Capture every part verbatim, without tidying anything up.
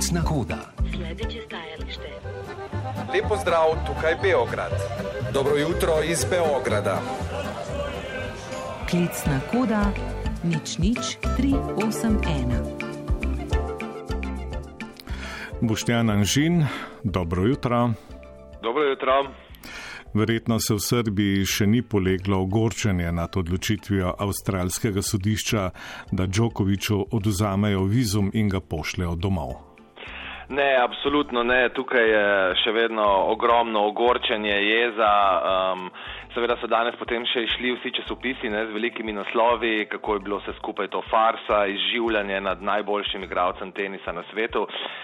Klicna koda. Sljedeće stajalište. Lep pozdrav, tukaj Beograd. Dobro jutro iz Beograda. Klicna koda nič nič tri osem ena. Boštjan Anžin, dobro jutro. Dobro jutro. Verjetno se v Srbiji še ni poleglo ogorčenje nad odločitvijo avstralskega sodišča, da Djokoviću oduzamejo vizum in ga pošljejo domov. Ne, absolutno ne. Tukaj je še vedno ogromno ogorčenje, jeza. Um, seveda so danes potem še išli vsi časopisi ne, z velikimi naslovi, kako je bilo vse skupaj to farsa, izživljanje nad najboljšim igralcem tenisa na svetu.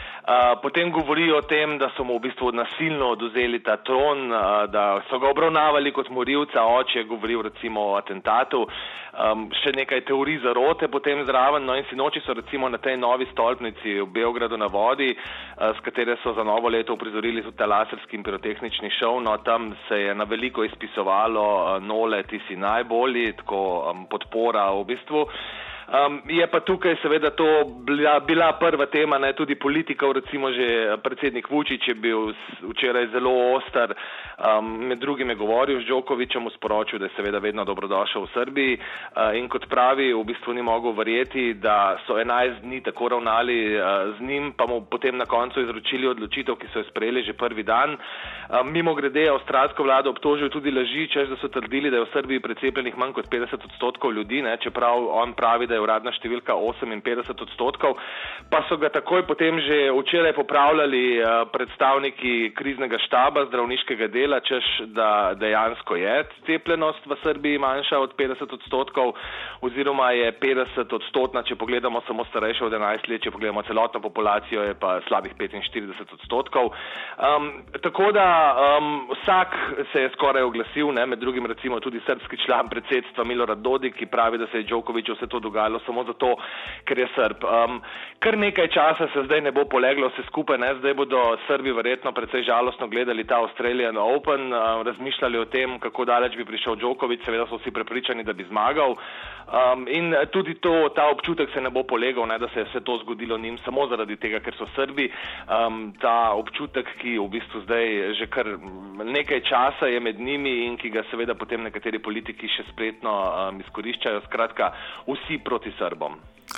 Uh, potem govorijo o tem, da so mu v bistvu nasilno oduzeli ta tron, uh, da so ga obravnavali kot morilca, oče je govoril recimo o atentatu, um, še nekaj teorij zarote potem zraven, no in sinoči so recimo na tej novi stolpnici v Beogradu na vodi, uh, s katere so za novo leto uprizorili tudi ta laserski in pirotehnični šov, no tam se je na veliko izpisovalo uh, Nole, ti si najbolji, tako um, podpora v bistvu. Um, je pa tukaj seveda to bila, bila prva tema, ne, tudi politikov, recimo že predsednik Vučić je bil včeraj zelo oster, um, med drugim je govoril z Djokovićem, mu sporočil, da je seveda vedno dobrodošel v Srbiji uh, in kot pravi, v bistvu ni mogel verjeti, da so enajst dni tako ravnali uh, z njim, pa mu potem na koncu izročili odločitev, ki so jo sprejeli že prvi dan. Um, mimo grede avstralsko vlado obtožil tudi laži, češ da so trdili, da je v Srbiji precepljenih manj kot petdeset odstotkov ljudi, ne, čeprav on pravi, da je uradna številka oseminpetdeset odstotkov, pa so ga takoj potem že včeraj popravljali uh, predstavniki kriznega štaba zdravniškega dela, češ da dejansko je cepljenost v Srbiji manjša od petdeset odstotkov, oziroma je petdeset odstotna, če pogledamo samo starejše od enajst let, če pogledamo celotno populacijo, je pa slabih petinštirideset odstotkov. Um, tako da um, vsak se je skoraj oglasil, ne, med drugim recimo tudi srbski član predsedstva Milorad Dodik, ki pravi, da se je Djokoviću vse to dogajalo samo zato, ker je Srb. Um, kar nekaj časa se zdaj ne bo poleglo vse skupaj, ne? Zdaj bodo Srbi verjetno precej žalostno gledali ta Australian Open, um, razmišljali o tem, kako daleč bi prišel Djoković, seveda so vsi prepričani, da bi zmagal. Um, in tudi to, ta občutek se ne bo polegal, ne? Da se je vse to zgodilo njim samo zaradi tega, ker so Srbi. Um, ta občutek, ki v bistvu zdaj že kar nekaj časa je med njimi in ki ga seveda potem nekateri politiki še spretno um, izkoriščajo, skratka vsi proti Srbom.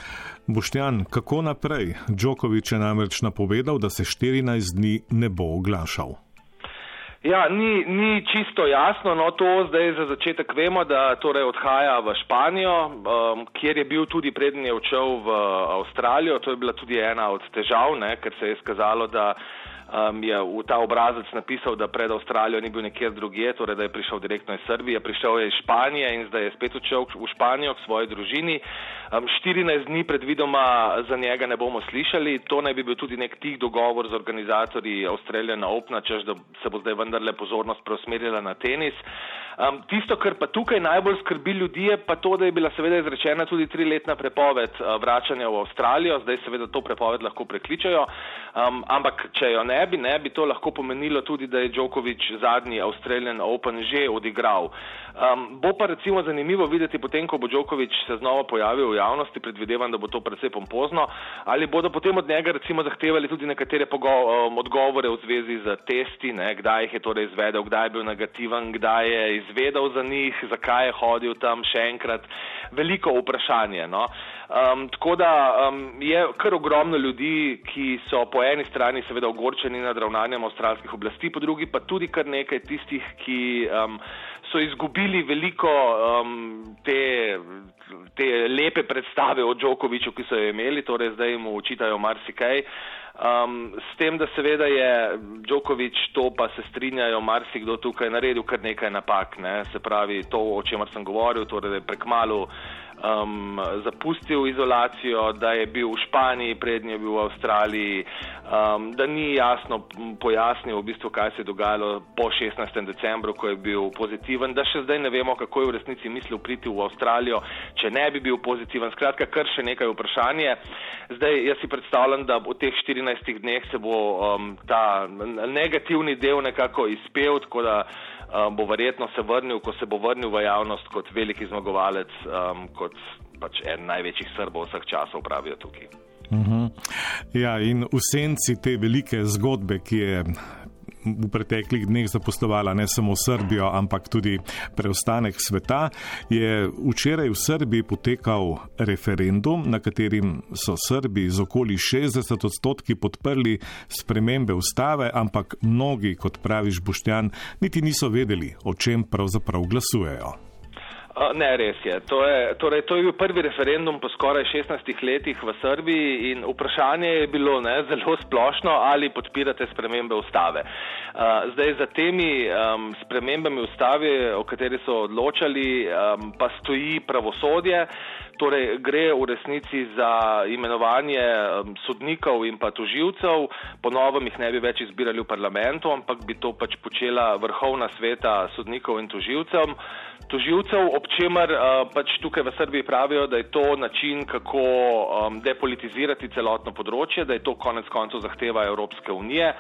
Boštjan, kako naprej? Djoković je namreč napovedal, da se štirinajst dni ne bo oglašal. Ja, ni, ni čisto jasno, no to zdaj za začetek vemo, da torej odhaja v Španijo, um, kjer je bil tudi preden je odšel v Avstralijo. To je bila tudi ena od težav, ne, ker se je skazalo, da Um, je v ta obrazec napisal, da pred Avstralijo ni bil nekjer drugje, torej da je prišel direktno iz Srbije, prišel je iz Španije in zdaj je spet odšel v Španijo k svoji družini. Um, štirinajst dni predvidoma za njega ne bomo slišali, to naj bi bil tudi nek tih dogovor z organizatorji Australian Opena, češ da se bo zdaj vendarle pozornost preusmerila na tenis. Um, tisto, kar pa tukaj najbolj skrbi ljudi, je pa to, da je bila seveda izrečena tudi triletna prepoved uh, vračanja v Avstralijo, zdaj seveda to prepoved lahko prekličajo, um, ampak če jo ne bi, ne bi to lahko pomenilo tudi, da je Djoković zadnji Australian Open že odigral. Um, bo pa recimo zanimivo videti potem, ko bo Djoković se znova pojavil v javnosti, predvidevam, da bo to precej pompozno, ali bodo potem od njega recimo zahtevali tudi nekatere pogo- um, odgovore v zvezi z testi, ne, kdaj jih je torej izvedel, kdaj je bil negativen, kdaj je izvedel za njih, zakaj je hodil tam še enkrat, veliko vprašanje. No. Um, tako da um, je kar ogromno ljudi, ki so po eni strani seveda ogorčeni nad ravnanjem avstralskih oblasti, po drugi pa tudi kar nekaj tistih, ki um, so izgubili veliko um, te, te lepe predstave o Djokoviću, ki so jo imeli, torej zdaj mu očitajo marsikaj. Um, s tem, da seveda je Djoković, to pa se strinjajo marsikdo tukaj, naredil kar nekaj napak, ne? Se pravi to, o čemer sem govoril, torej da je prekmalu um, zapustil izolacijo, da je bil v Španiji, prednje je bil v Avstraliji, um, da ni jasno pojasnil v bistvu, kaj se je dogajalo po šestnajstem decembru, ko je bil pozitiven, da še zdaj ne vemo, kako je v resnici mislil priti v Avstralijo, če ne bi bil pozitiven. Skratka, kar še nekaj vprašanje. Zdaj, jaz si predstavljam, da v teh štirinajstih dneh se bo um, ta negativni del nekako izpel, tako da um, bo verjetno se vrnil, ko se bo vrnil v javnost kot veliki zmagovalec, um, kot pač en največjih Srbov vseh časov, pravijo tukaj. Uh-huh. Ja, in v senci te velike zgodbe, ki je v preteklih dneh zaposlovala ne samo Srbijo, ampak tudi preostanek sveta, je včeraj v Srbiji potekal referendum, na katerim so Srbi z okoli šestdeset odstotki podprli spremembe ustave, ampak mnogi, kot praviš Boštjan, niti niso vedeli, o čem pravzaprav glasujejo. Ne, res je. To je, torej, to je bil prvi referendum po skoraj šestnajstih letih v Srbiji in vprašanje je bilo ne, zelo splošno, ali podpirate spremembe ustave. Uh, zdaj za temi um, spremembami ustave, o kateri so odločali, um, pa stoji pravosodje. Torej, gre v resnici za imenovanje um, sodnikov in pa tožilcev. Po novem jih ne bi več izbirali v parlamentu, ampak bi to pač počela vrhovna sveta sodnikov in tožilcev. Tožilcev, ob čemer uh, pač tukaj v Srbiji pravijo, da je to način, kako um, depolitizirati celotno področje, da je to konec koncev zahteva Evropske unije.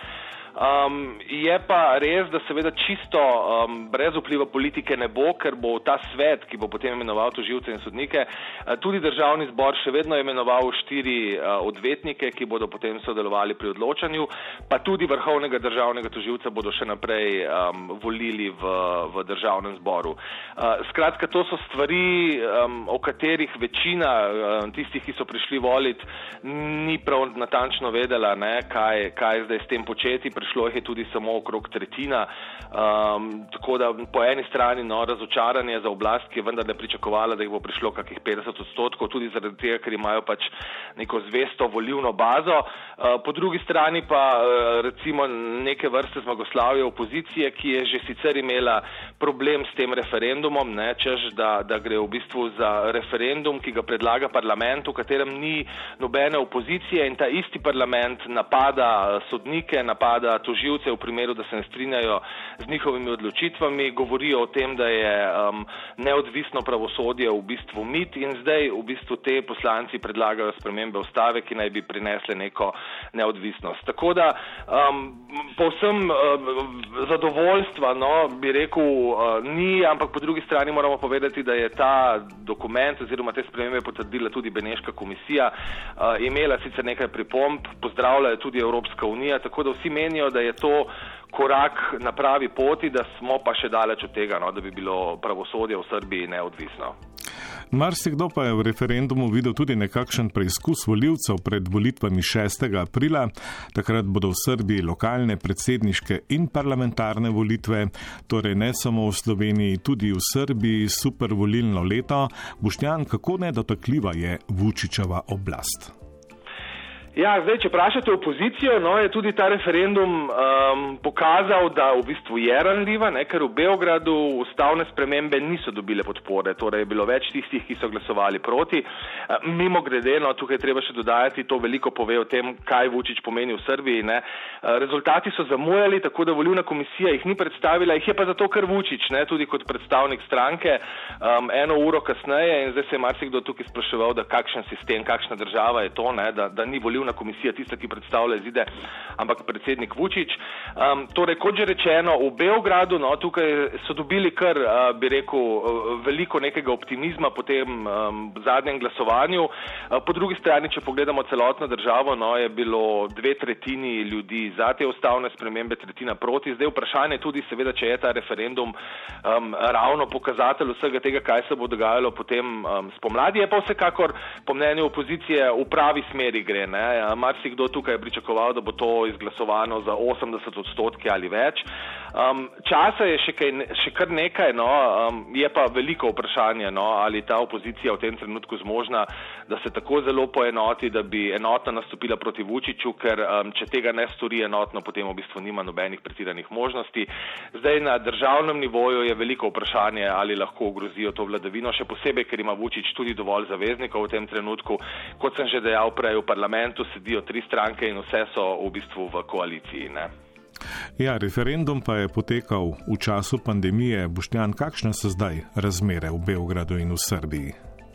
Um, je pa res, da seveda čisto um, brez vpliva politike ne bo, ker bo ta svet, ki bo potem imenoval tožilce in sodnike, uh, tudi državni zbor še vedno imenoval štiri uh, odvetnike, ki bodo potem sodelovali pri odločanju, pa tudi vrhovnega državnega tožilca bodo še naprej um, volili v, v državnem zboru. Uh, skratka, to so stvari, um, o katerih večina um, tistih, ki so prišli voliti, ni prav natančno vedela, ne, kaj, kaj zdaj s tem početi. Prišlo jih je tudi samo okrog tretjina, um, tako da po eni strani no, razočaranje za oblast, ki je vendar ne pričakovala, da jih bo prišlo kakih petdeset odstotkov, tudi zaradi tega, ker imajo pač neko zvesto volilno bazo. Uh, po drugi strani pa uh, recimo neke vrste zmagoslavje opozicije, ki je že sicer imela problem s tem referendumom, ne, češ, da, da gre v bistvu za referendum, ki ga predlaga parlament, v katerem ni nobene opozicije in ta isti parlament napada sodnike, napada tožilce v primeru, da se ne strinjajo z njihovimi odločitvami, govorijo o tem, da je um, neodvisno pravosodje v bistvu mit in zdaj v bistvu te poslanci predlagajo spremembe ustave, ki naj bi prinesle neko neodvisnost. Tako da um, povsem uh, zadovoljstva, no, bi rekel, uh, ni, ampak po drugi strani moramo povedati, da je ta dokument oziroma te spremembe potrdila tudi Beneška komisija, uh, imela sicer nekaj pripomb, pozdravlja tudi Evropska unija, tako da vsi menijo, da je to korak na pravi poti, da smo pa še daleč od tega, no, da bi bilo pravosodje v Srbiji neodvisno. Marsikdo pa je v referendumu videl tudi nekakšen preizkus volivcev pred volitvami šestega aprila. Takrat bodo v Srbiji lokalne, predsedniške in parlamentarne volitve, torej ne samo v Sloveniji, tudi v Srbiji super volilno leto. Boštjan, kako nedotakljiva je Vučićeva oblast? Ja, zdaj, če vprašate opozicijo, no, je tudi ta referendum um, pokazal, da v bistvu je ranljiva, ne, ker v Beogradu ustavne spremembe niso dobile podpore, torej je bilo več tistih, ki so glasovali proti. Uh, mimo grede, no, tukaj treba še dodajati, to veliko pove o tem, kaj Vučić pomeni v Srbiji. Ne. Uh, rezultati so zamujali, tako da volilna komisija jih ni predstavila, jih je pa zato, ker Vučić, ne, tudi kot predstavnik stranke, um, eno uro kasneje in zdaj se je marsikdo tukaj spraševal, da kakšen sistem, kakšna država je to, ne, da, da ni volilna komisija tista, ki predstavlja izide, ampak predsednik Vučić. Um, torej, kot že rečeno, v Beogradu, no, tukaj so dobili kar, uh, bi rekel, uh, veliko nekega optimizma po tem um, zadnjem glasovanju. Uh, po drugi strani, če pogledamo celotno državo, no, je bilo dve tretjini ljudi za te ustavne spremembe, tretjina proti. Zdaj vprašanje tudi seveda, če je ta referendum um, ravno pokazatelj vsega tega, kaj se bo dogajalo potem um, spomladi. Je pa vsekakor po mnenju opozicije v pravi smeri gre, ne. Marsikdo tukaj je pričakoval, da bo to izglasovano za osemdeset odstotki ali več. Um, časa je še, kaj, še kar nekaj, no, um, je pa veliko vprašanje, no, ali ta opozicija v tem trenutku zmožna, da se tako zelo poenoti, da bi enotno nastopila proti Vučiću, ker um, če tega ne stori enotno, potem v bistvu nima nobenih pretiranih možnosti. Zdaj na državnem nivoju je veliko vprašanje, ali lahko ogrozijo to vladavino, še posebej, ker ima Vučić tudi dovolj zaveznikov v tem trenutku. Kot sem že dejal prej, v parlamentu sedijo tri stranke in vse so v bistvu v koaliciji, ne. Ja, referendum pa je potekal v času pandemije. Boštjan, kakšne so zdaj razmere v Beogradu in v Srbiji?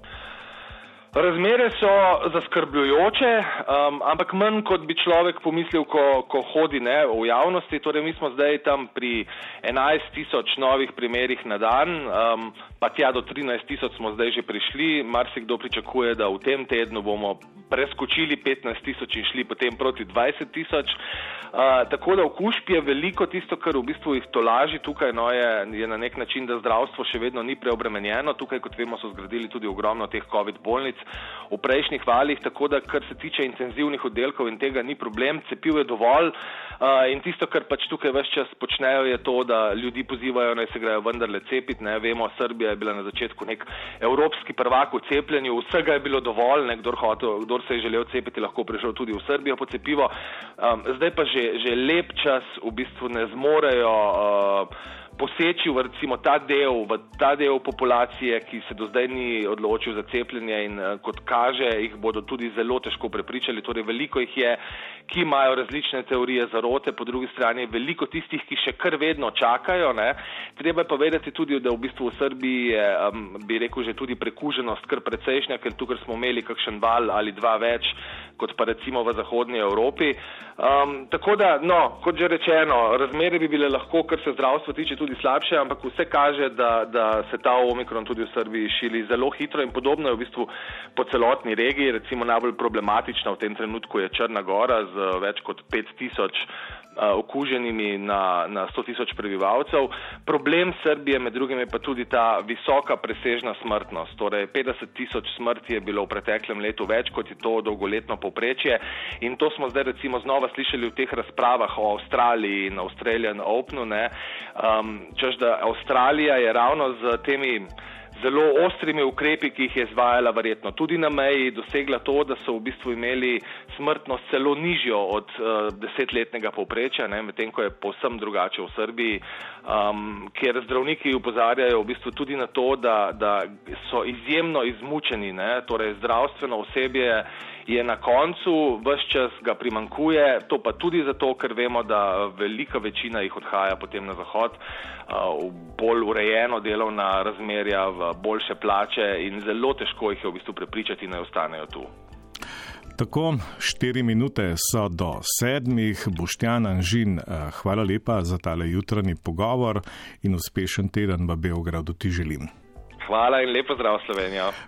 Razmere so zaskrbljujoče, um, ampak manj kot bi človek pomislil, ko, ko hodi ne, v javnosti. Torej, mi smo zdaj tam pri enajst tisoč novih primerih na dan, um, pa tja do trinajst tisoč smo zdaj že prišli. Marsikdo pričakuje, da v tem tednu bomo preskočili petnajst tisoč in šli potem proti dvajset tisoč. Uh, tako da okužb je veliko, tisto, kar v bistvu jih tolaži tukaj, no, je, je na nek način, da zdravstvo še vedno ni preobremenjeno. Tukaj, kot vemo, so zgradili tudi ogromno teh COVID bolnic v prejšnjih valih, tako da, kar se tiče intenzivnih oddelkov in tega ni problem, cepiv je dovolj uh, in tisto, kar pač tukaj ves čas počnejo, je to, da ljudi pozivajo, naj se grejo vendarle cepiti. Ne, vemo, Srbija je bila na začetku nek evropski prvak v cepljenju, vsega je bilo dovolj, ne, kdor, hotel, kdor se je želel cepiti, lahko prišel tudi v Srbijo po cepivo. Um, zdaj pa že že lep čas v bistvu ne zmorejo uh, poseči v recimo ta del, v ta del populacije, ki se do zdaj ni odločil za cepljenje in uh, kot kaže, jih bodo tudi zelo težko prepričali. Torej veliko jih je, ki imajo različne teorije zarote, po drugi strani veliko tistih, ki še kar vedno čakajo. Ne. Treba je pa vedeti tudi, da v bistvu v Srbiji je, um, bi rekel, že tudi prekuženost kar precejšnja, ker tukaj smo imeli kakšen val ali dva več, kot pa recimo v zahodnji Evropi. Um, tako da, no, kot že rečeno, razmere bi bile lahko, kar se zdravstva tiče, tudi slabše, ampak vse kaže, da, da se ta omikron tudi v Srbiji širi zelo hitro in podobno je v bistvu po celotni regiji. Recimo najbolj problematična v tem trenutku je Črna Gora z več kot pet tisoč okuženimi na, na sto tisoč prebivalcev. Problem Srbije med drugim je pa tudi ta visoka presežna smrtnost. Torej petdeset tisoč smrti je bilo v preteklem letu več, kot je to dolgoletno povprečje. In to smo zdaj recimo znova slišali v teh razpravah o Avstraliji in Australian Openu, ne. Um, češ, da Avstralija je ravno z temi zelo ostrimi ukrepi, ki jih je izvajala verjetno tudi na meji, dosegla to, da so v bistvu imeli smrtnost celo nižjo od uh, desetletnega povprečja, medtem ko je povsem drugače v Srbiji, um, kjer zdravniki upozarjajo v bistvu tudi na to, da, da so izjemno izmučeni, ne? Torej zdravstveno osebje je na koncu, ves čas ga primankuje, to pa tudi zato, ker vemo, da velika večina jih odhaja potem na zahod v bolj urejeno delovna razmerja, v boljše plače in zelo težko jih je v bistvu prepričati, naj ostanejo tu. Tako, štiri minute so do sedmih. Boštjan Anžin, hvala lepa za tale jutranji pogovor in uspešen teden v Beogradu ti želim. Hvala in lepo zdrav, Slovenija.